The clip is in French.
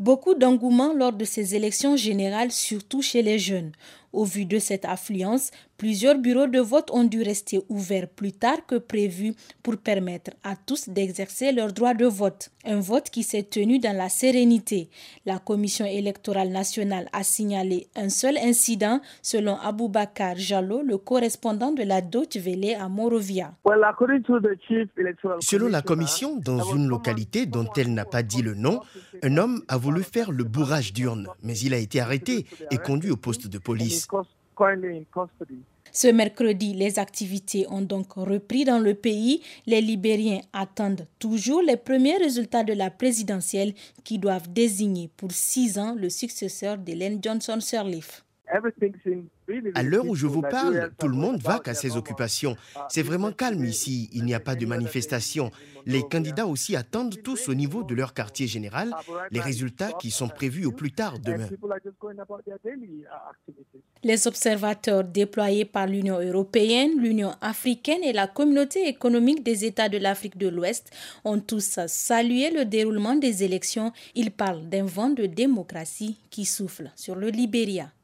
Beaucoup d'engouement lors de ces élections générales, surtout chez les jeunes. Au vu de cette affluence, plusieurs bureaux de vote ont dû rester ouverts plus tard que prévu pour permettre à tous d'exercer leur droit de vote. Un vote qui s'est tenu dans la sérénité. La Commission électorale nationale a signalé un seul incident selon Aboubakar Jallo, le correspondant de la Deutsche Welle à Monrovia. Selon la commission, dans une localité dont elle n'a pas dit le nom, un homme a voulu faire le bourrage d'urnes, mais il a été arrêté et conduit au poste de police. Ce mercredi, les activités ont donc repris dans le pays. Les Libériens attendent toujours les premiers résultats de la présidentielle qui doivent désigner pour 6 ans le successeur d'Ellen Johnson Sirleaf. À l'heure où je vous parle, tout le monde vaque à ses occupations. C'est vraiment calme ici, il n'y a pas de manifestation. Les candidats aussi attendent tous au niveau de leur quartier général les résultats qui sont prévus au plus tard demain. Les observateurs déployés par l'Union européenne, l'Union africaine et la Communauté économique des États de l'Afrique de l'Ouest ont tous salué le déroulement des élections. Ils parlent d'un vent de démocratie qui souffle sur le Libéria.